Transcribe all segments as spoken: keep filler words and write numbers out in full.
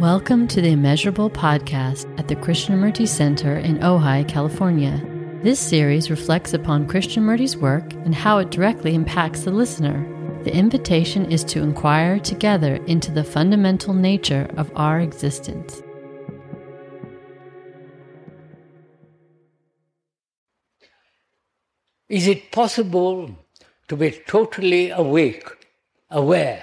Welcome to the Immeasurable Podcast at the Krishnamurti Center in Ojai, California. This series reflects upon Krishnamurti's work and how it directly impacts the listener. The invitation is to inquire together into the fundamental nature of our existence. Is it possible to be totally awake, aware?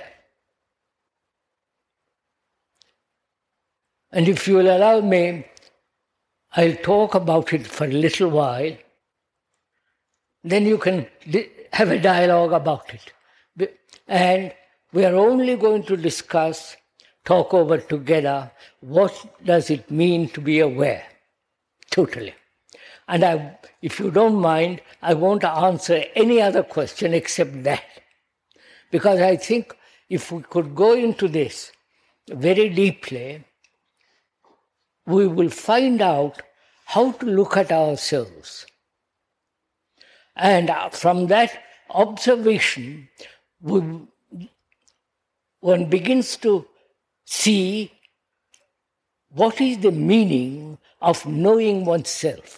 And if you will allow me, I'll talk about it for a little while. Then you can di- have a dialogue about it. And we are only going to discuss, talk over together, what does it mean to be aware, totally. And I, if you don't mind, I won't answer any other question except that. Because I think if we could go into this very deeply, we will find out how to look at ourselves. And from that observation, we, one begins to see what is the meaning of knowing oneself.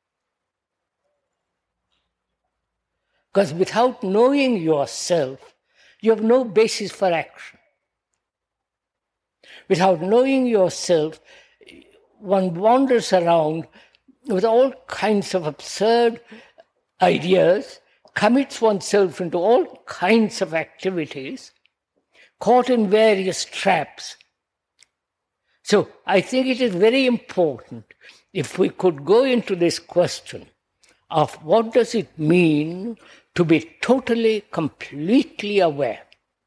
Because without knowing yourself, you have no basis for action. Without knowing yourself, one wanders around with all kinds of absurd ideas, commits oneself into all kinds of activities, caught in various traps. So I think it is very important if we could go into this question of what does it mean to be totally, completely aware.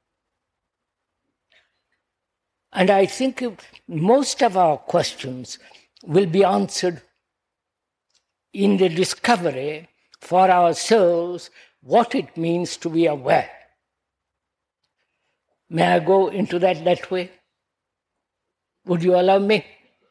And I think most of our questions will be answered in the discovery for ourselves what it means to be aware. May I go into that that way? Would you allow me?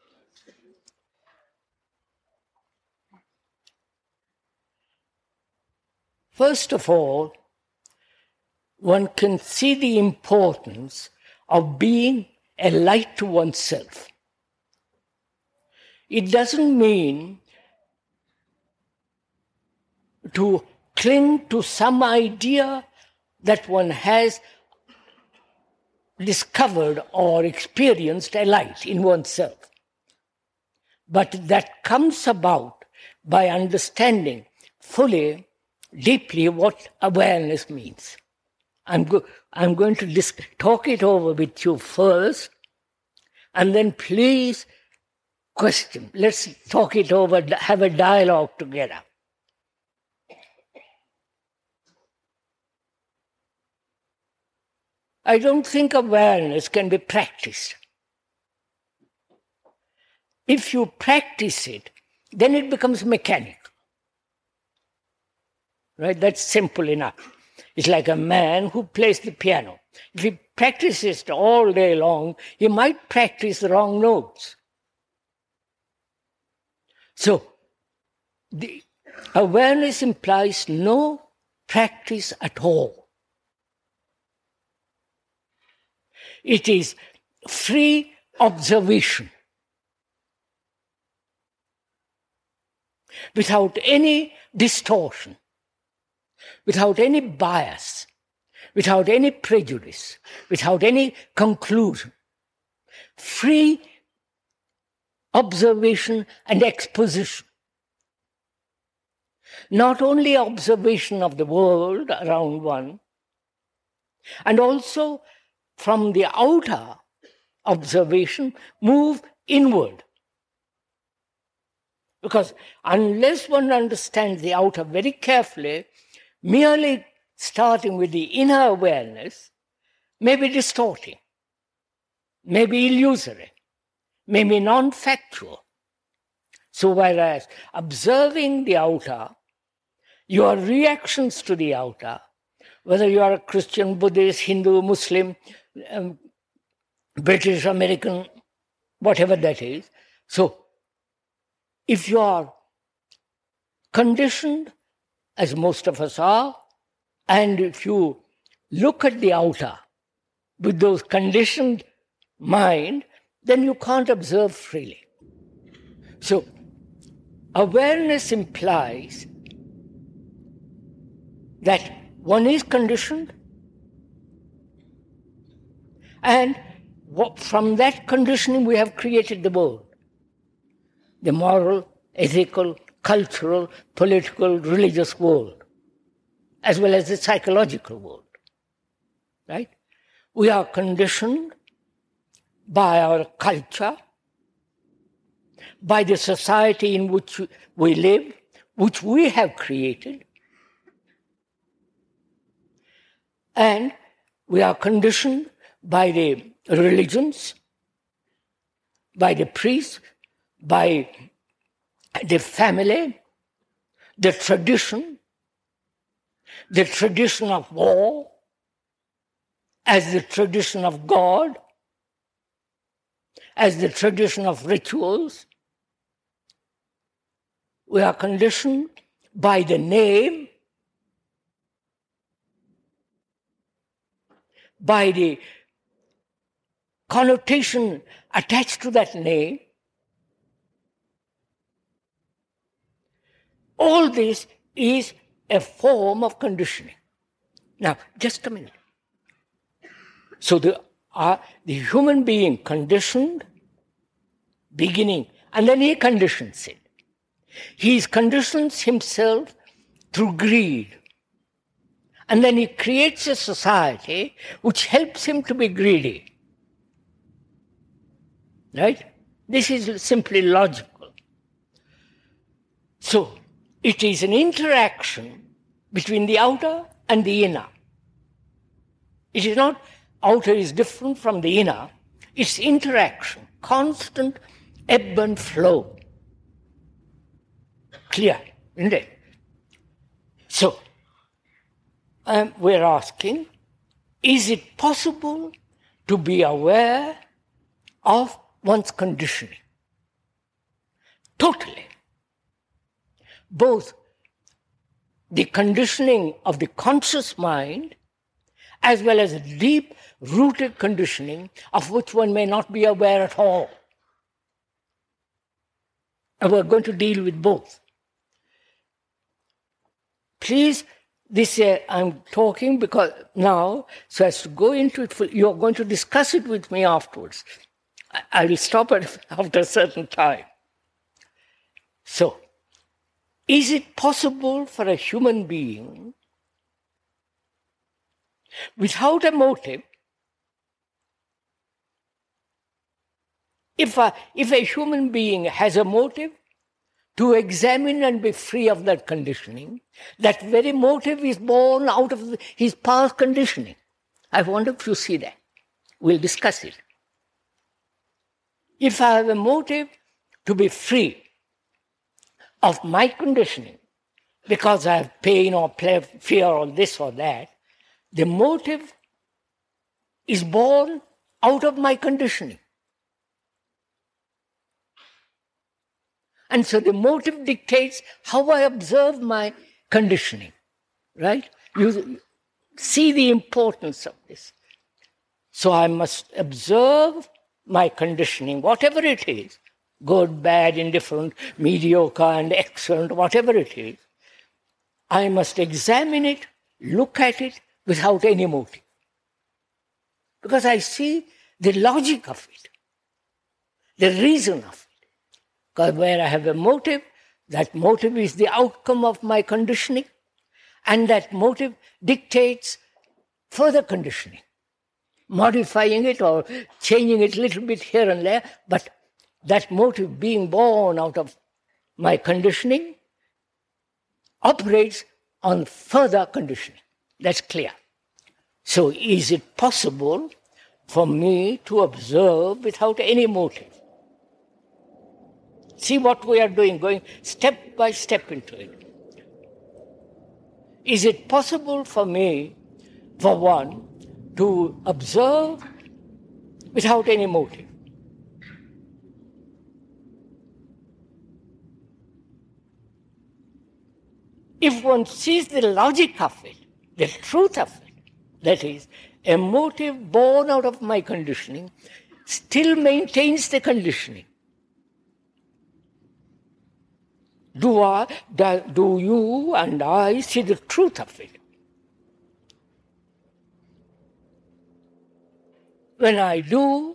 First of all, one can see the importance of being a light to oneself. It doesn't mean to cling to some idea that one has discovered or experienced a light in oneself. But that comes about by understanding fully, deeply what awareness means. I'm, go- I'm going to dis- talk it over with you first, and then please question. Let's talk it over, have a dialogue together. I don't think awareness can be practiced. If you practice it, then it becomes mechanical. Right? That's simple enough. It's like a man who plays the piano. If he practices it all day long, he might practice the wrong notes. So, the awareness implies no practice at all. It is free observation, without any distortion, without any bias, without any prejudice, without any conclusion. Free observation and exposition. Not only observation of the world around one, and also from the outer observation, move inward. Because unless one understands the outer very carefully, merely starting with the inner awareness may be distorting, may be illusory, may be non-factual. So whereas observing the outer, your reactions to the outer, whether you are a Christian, Buddhist, Hindu, Muslim, um, British, American, whatever that is. So if you are conditioned, as most of us are, and if you look at the outer with those conditioned mind, then you can't observe freely. So, awareness implies that one is conditioned, and from that conditioning we have created the world. The moral, ethical, cultural, political, religious world, as well as the psychological world. Right? We are conditioned by our culture, by the society in which we live, which we have created, and we are conditioned by the religions, by the priests, by the family, the tradition, the tradition of war, as the tradition of God, as the tradition of rituals. We are conditioned by the name, by the connotation attached to that name. All this is a form of conditioning. Now, just a minute. So the, uh, the human being conditioned, beginning, and then he conditions it. He conditions himself through greed. And then he creates a society which helps him to be greedy. Right? This is simply logical. So, it is an interaction between the outer and the inner. It is not outer is different from the inner. It's interaction, constant ebb and flow. Clear, isn't it? So, um, we're asking, is it possible to be aware of one's conditioning? Totally. Both the conditioning of the conscious mind as well as deep-rooted conditioning of which one may not be aware at all. And we're going to deal with both. Please, this uh, I'm talking because now, so as to go into it, full, you're going to discuss it with me afterwards. I, I will stop it after a certain time. So, is it possible for a human being, without a motive, if a, if a human being has a motive to examine and be free of that conditioning, that very motive is born out of his past conditioning. I wonder if you see that. We'll discuss it. If I have a motive to be free of my conditioning, because I have pain or fear or this or that, the motive is born out of my conditioning. And so the motive dictates how I observe my conditioning, right? You see the importance of this. So I must observe my conditioning, whatever it is, good, bad, indifferent, mediocre, and excellent, whatever it is. I must examine it, look at it without any motive. Because I see the logic of it, the reason of it. Because where I have a motive, that motive is the outcome of my conditioning, and that motive dictates further conditioning, modifying it or changing it a little bit here and there, but that motive being born out of my conditioning operates on further conditioning. That's clear. So is it possible for me to observe without any motive? See what we are doing, going step by step into it. Is it possible for me, for one, to observe without any motive? If one sees the logic of it, the truth of it, that is, a motive born out of my conditioning, still maintains the conditioning. Do, I, do, do you and I see the truth of it? When I do,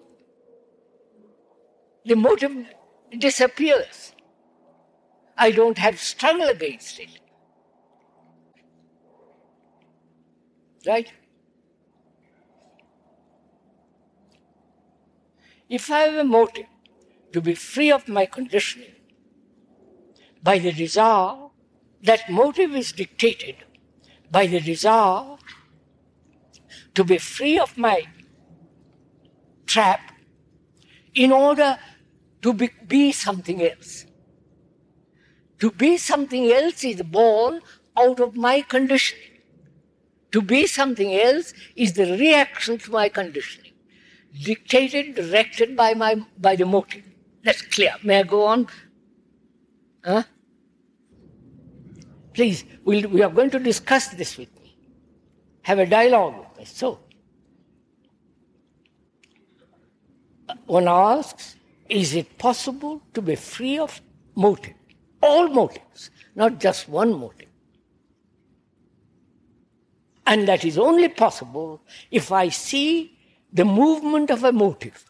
the motive disappears. I don't have struggle against it. Right? If I have a motive to be free of my conditioning, by the desire, that motive is dictated by the desire to be free of my trap in order to be, be something else. To be something else is born out of my conditioning. To be something else is the reaction to my conditioning, dictated, directed by my by the motive. That's clear. May I go on? Huh? Please, we'll, we are going to discuss this with me. Have a dialogue with me. So, one asks, is it possible to be free of motive? All motives, not just one motive. And that is only possible if I see the movement of a motive.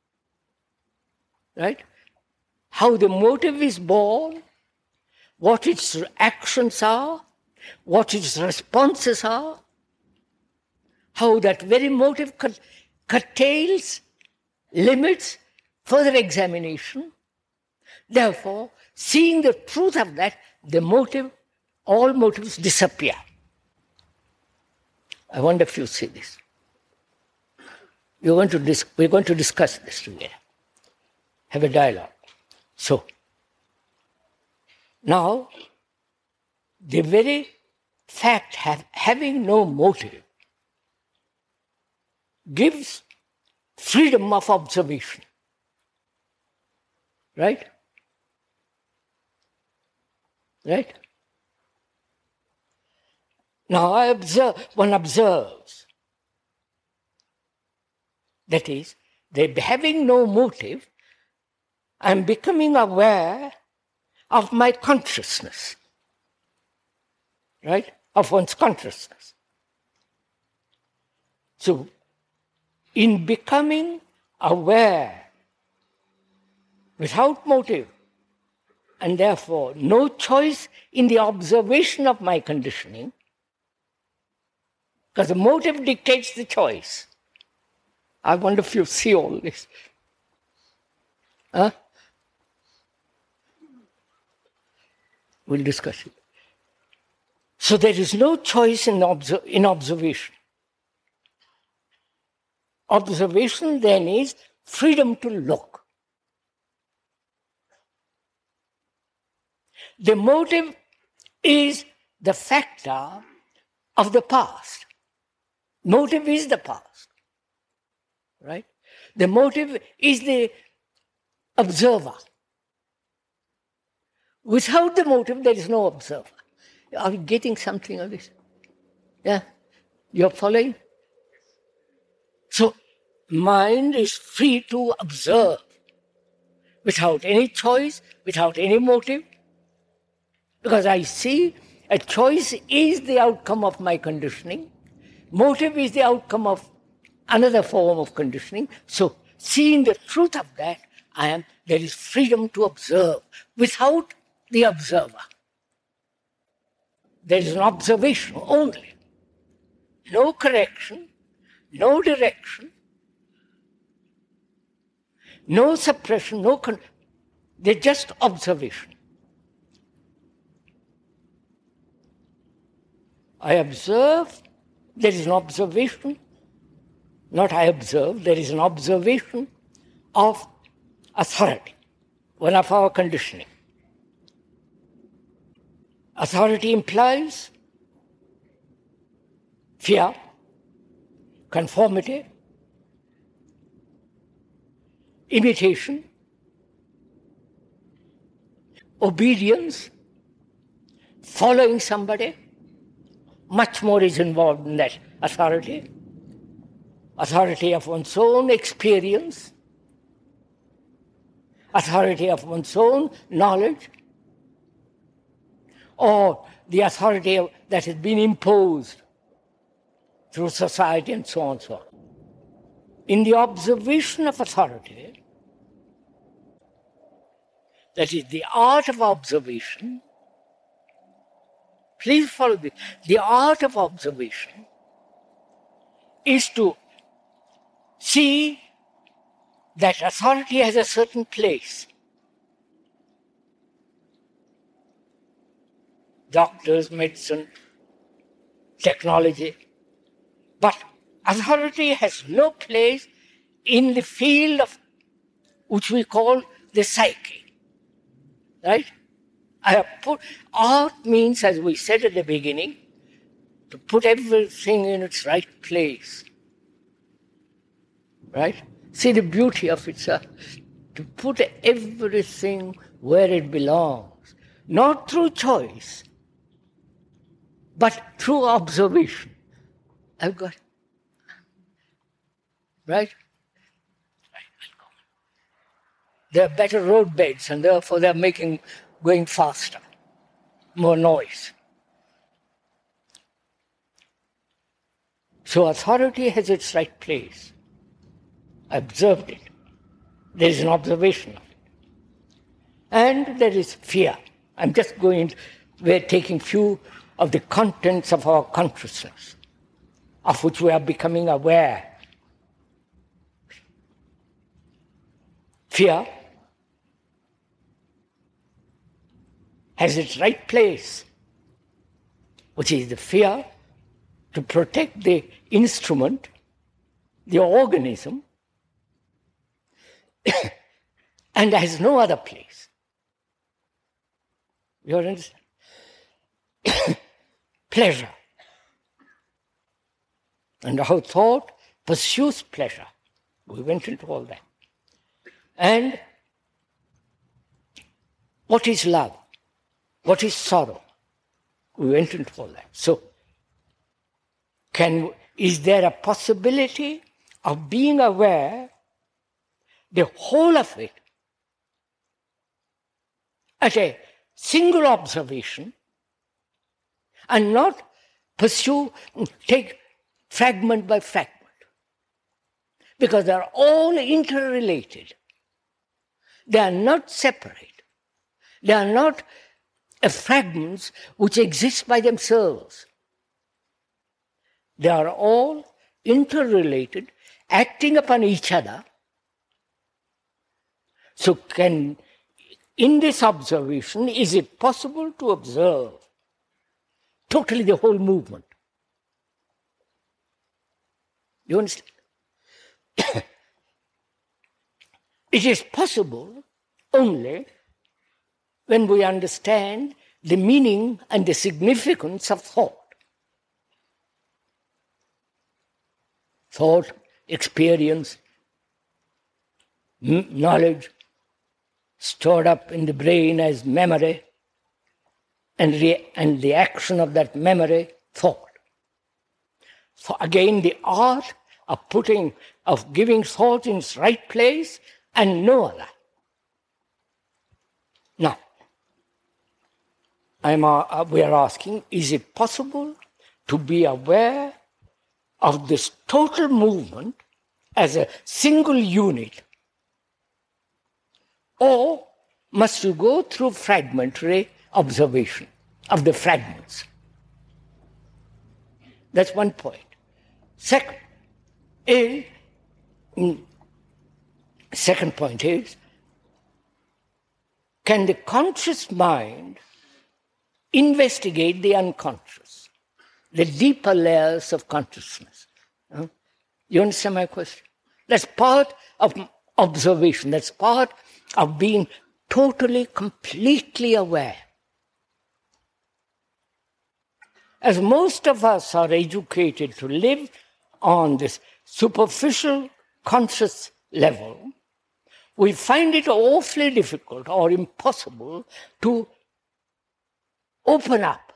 Right? How the motive is born, what its actions are, what its responses are, how that very motive cut, curtails, limits further examination. Therefore, seeing the truth of that, the motive, all motives disappear. I wonder if you see this. We're going to, dis- we're going to discuss this together. Have a dialogue. So, now, the very fact of having no motive gives freedom of observation. Right? Right? Now, I observe, one observes, that is, that having no motive, I'm becoming aware of my consciousness, right? Of one's consciousness. So, in becoming aware without motive, and therefore no choice in the observation of my conditioning, because the motive dictates the choice. I wonder if you see all this. Huh? We'll discuss it. So there is no choice in, obser- in observation. Observation then is freedom to look. The motive is the factor of the past. Motive is the past. Right? The motive is the observer. Without the motive, there is no observer. Are you getting something of this? Yeah? You're following? So, mind is free to observe without any choice, without any motive, because I see a choice is the outcome of my conditioning, motive is the outcome of another form of conditioning. So, seeing the truth of that, I am there is freedom to observe without the observer. There is an observation only. No correction, no direction, no suppression, no con- they're just observation. I observe, there is an observation, not I observe, there is an observation of authority, one of our conditioning. Authority implies fear, conformity, imitation, obedience, following somebody. Much more is involved in that authority. Authority of one's own experience, authority of one's own knowledge, or the authority of, that has been imposed through society and so on and so on. In the observation of authority, that is the art of observation, please follow this, the art of observation is to see that authority has a certain place. Doctors, medicine, technology. But authority has no place in the field of which we call the psyche. Right? I have put, art means, as we said at the beginning, to put everything in its right place. Right? See the beauty of it, sir. To put everything where it belongs. Not through choice, but through observation. I've got it. Right? There are better roadbeds, and therefore they're making going faster, more noise. So authority has its right place. I observed it. There is an observation of it. And there is fear. I'm just going, we're taking few of the contents of our consciousness, of which we are becoming aware. Fear has its right place, which is the fear to protect the instrument, the organism, and has no other place. You understand? Pleasure. And how thought pursues pleasure. We went into all that. And what is love? What is sorrow? We went into all that. So, can is there a possibility of being aware the whole of it at a single observation and not pursue, take fragment by fragment? Because they are all interrelated. They are not separate. They are not fragments which exist by themselves. They are all interrelated, acting upon each other. So can, in this observation, is it possible to observe totally the whole movement? You understand? It is possible only when we understand the meaning and the significance of thought. Thought, experience, knowledge, stored up in the brain as memory, and, re- and the action of that memory, thought. So again, the art of putting, of giving thought in its right place and no other. Now, I'm, uh, we are asking, is it possible to be aware of this total movement as a single unit? Or must you go through fragmentary observation of the fragments? That's one point. Second is, second point is, can the conscious mind investigate the unconscious, the deeper layers of consciousness? Huh? You understand my question? That's part of observation. That's part of being totally, completely aware. As most of us are educated to live on this superficial conscious level, we find it awfully difficult or impossible to open up.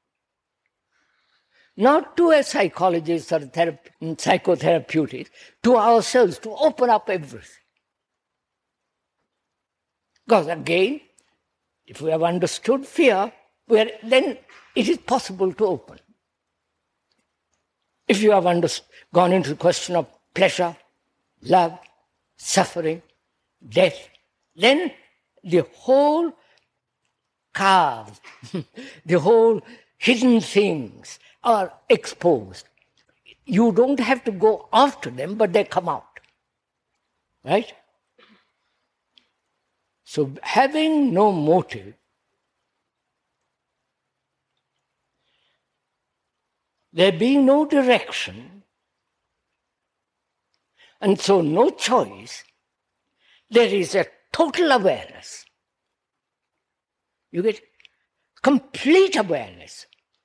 Not to a psychologist or thera- psychotherapeutic, to ourselves, to open up everything. Because again, if we have understood fear, we are, then it is possible to open. If you have under, gone into the question of pleasure, love, suffering, death, then the whole carved, the whole hidden things are exposed. You don't have to go after them, but they come out. Right? So having no motive, there being no direction, and so no choice, there is a total awareness. You get complete awareness.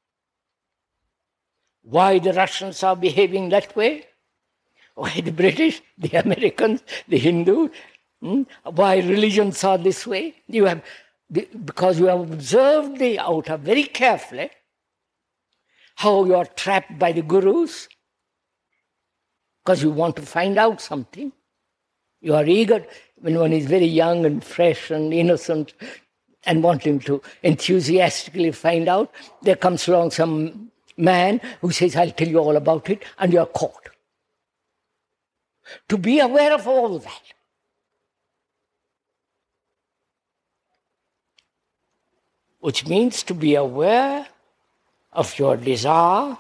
Why the Russians are behaving that way? Why the British, the Americans, the Hindus? Hmm? Why religions are this way? You have, because you have observed the outer very carefully, how you are trapped by the gurus, because you want to find out something. You are eager, when one is very young and fresh and innocent and wanting to enthusiastically find out, there comes along some man who says, I'll tell you all about it, and you are caught. To be aware of all that. Which means to be aware of your desire.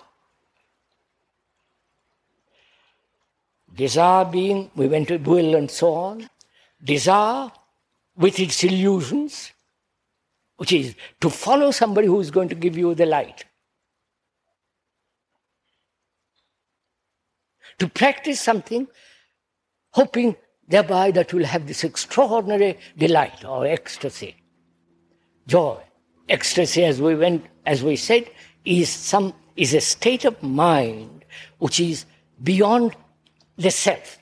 Desire being, we went to will and so on. Desire with its illusions, which is to follow somebody who is going to give you the light. To practice something, hoping thereby that you will have this extraordinary delight or ecstasy, joy. Ecstasy, as we went, as we said, is some is a state of mind which is beyond the self.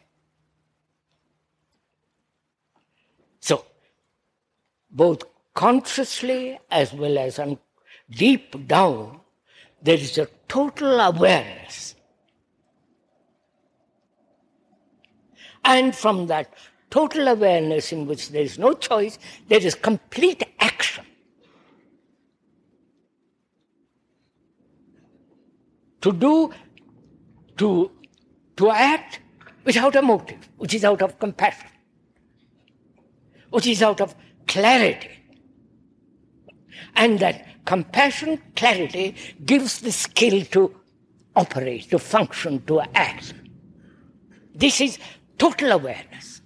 So, both consciously as well as un- deep down, there is a total awareness. And from that total awareness in which there is no choice, there is complete action. To do, to, to act without a motive, which is out of compassion, which is out of clarity. And that compassion, clarity, gives the skill to operate, to function, to act. This is total awareness.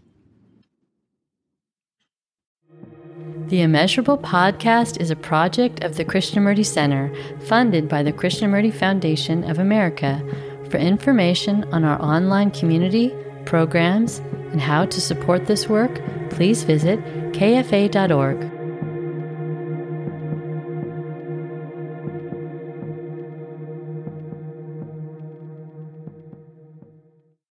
The Immeasurable Podcast is a project of the Krishnamurti Center, funded by the Krishnamurti Foundation of America. For information on our online community, programs, and how to support this work, please visit k f a dot org.